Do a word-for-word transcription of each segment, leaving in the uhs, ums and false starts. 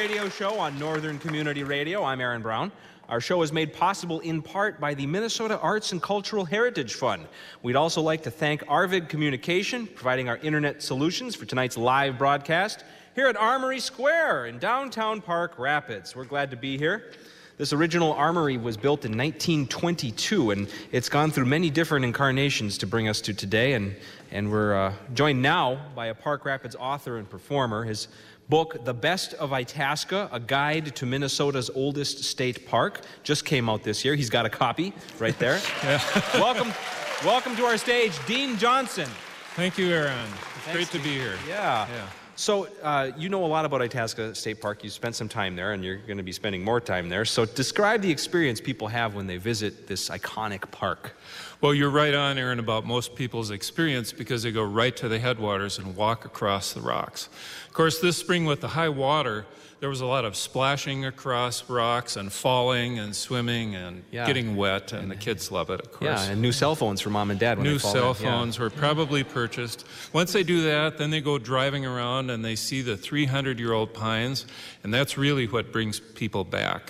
radio show on Northern Community Radio. I'm Aaron Brown. Our show is made possible in part by the Minnesota Arts and Cultural Heritage Fund. We'd also like to thank Arvid Communication, providing our internet solutions for tonight's live broadcast here at Armory Square in downtown Park Rapids. We're glad to be here. This original armory was built in nineteen twenty-two, and it's gone through many different incarnations to bring us to today. And, and we're uh, joined now by a Park Rapids author and performer. His book, The Best of Itasca, A Guide to Minnesota's Oldest State Park, just came out this year. He's got a copy right there. Yeah. welcome, welcome to our stage, Dean Johnson. Thank you, Aaron. It's Thanks, great to Dean. be here. Yeah. yeah. So uh, you know a lot about Itasca State Park. You spent some time there, and you're going to be spending more time there. So describe the experience people have when they visit this iconic park. Well, you're right on, Aaron, about most people's experience because they go right to the headwaters and walk across the rocks. Of course, this spring with the high water, there was a lot of splashing across rocks and falling and swimming and yeah. getting wet, and, and the kids love it, of course. Yeah, and new cell phones for mom and dad when New they fall cell in. phones yeah. were probably purchased. Once they do that, then they go driving around and they see the three hundred year old pines, and that's really what brings people back.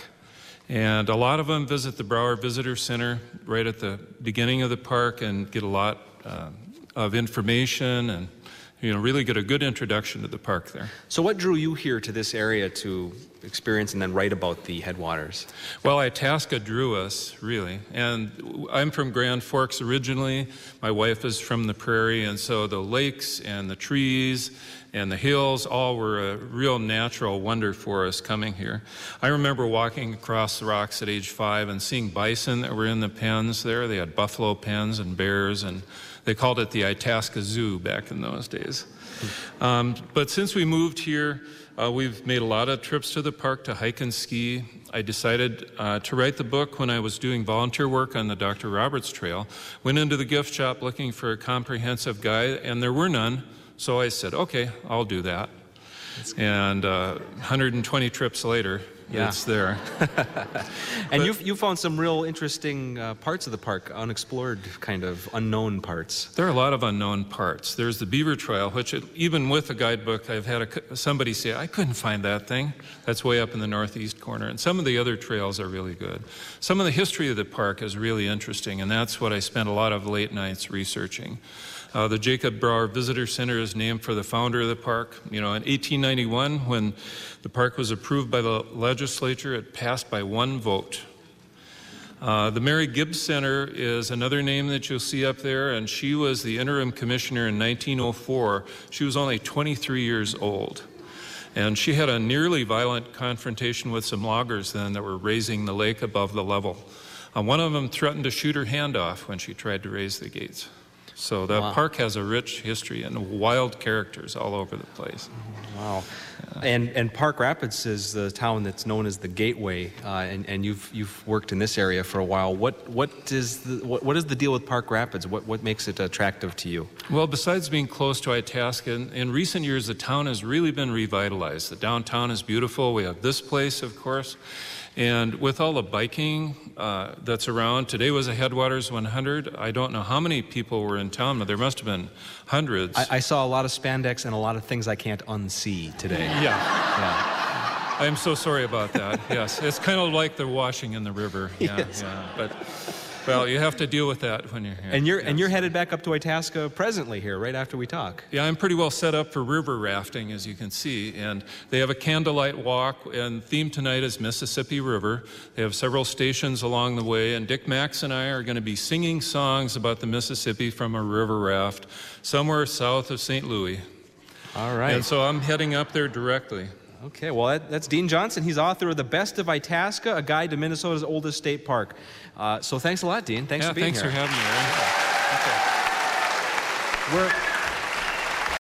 And a lot of them visit the Brower Visitor Center right at the beginning of the park and get a lot uh, of information and you know, really get a good introduction to the park there. So what drew you here to this area to experience and then write about the headwaters? Well, Itasca drew us, really. And I'm from Grand Forks originally. My wife is from the prairie, and so the lakes and the trees and the hills all were a real natural wonder for us coming here. I remember walking across the rocks at age five and seeing bison that were in the pens there. They had buffalo pens and bears, and they called it the Itasca Zoo back in those days. Um, but since we moved here, uh, we've made a lot of trips to the park to hike and ski. I decided uh, to write the book when I was doing volunteer work on the Doctor Roberts Trail. Went into the gift shop looking for a comprehensive guide, and there were none. So I said, okay, I'll do that. And uh, one hundred twenty trips later, yeah. it's there. And but, you've, you found some real interesting uh, parts of the park, unexplored, kind of unknown parts. There are a lot of unknown parts. There's the Beaver Trail, which it, even with a guidebook, I've had a, somebody say, I couldn't find that thing. That's way up in the northeast corner. And some of the other trails are really good. Some of the history of the park is really interesting, and that's what I spent a lot of late nights researching. Uh, the Jacob Brower Visitor Center is named for the founder of the park. You know, in eighteen ninety-one, when the park was approved by the legislature, it passed by one vote. Uh, the Mary Gibbs Center is another name that you'll see up there, and she was the interim commissioner in nineteen oh four. She was only twenty-three years old. And she had a nearly violent confrontation with some loggers then that were raising the lake above the level. Uh, one of them threatened to shoot her hand off when she tried to raise the gates. So the wow. park has a rich history and wild characters all over the place. Wow. Yeah. And and Park Rapids is the town that's known as the Gateway, uh, and and you've you've worked in this area for a while. What what is the what, what is the deal with Park Rapids? What what makes it attractive to you? Well, besides being close to Itasca, in, in recent years the town has really been revitalized. The downtown is beautiful. We have this place, of course. And with all the biking uh, that's around, today was a Headwaters one hundred. I don't know how many people were in town, but there must have been hundreds. I, I saw a lot of spandex and a lot of things I can't unsee today. Yeah. yeah. I'm so sorry about that. Yes, it's kind of like the washing in the river. Yeah, yes. yeah. But well, you have to deal with that when you're here. And you're yes. and you're headed back up to Itasca presently here, right after we talk. Yeah, I'm pretty well set up for river rafting, as you can see. And they have a candlelight walk, and theme tonight is Mississippi River. They have several stations along the way, and Dick Max and I are going to be singing songs about the Mississippi from a river raft somewhere south of Saint Louis. All right. And so I'm heading up there directly. Okay, well, that, that's Dean Johnson. He's author of The Best of Itasca, A Guide to Minnesota's Oldest State Park. Uh, so thanks a lot, Dean. Thanks yeah, for being thanks here. Thanks for having me, Aaron. Okay. We're...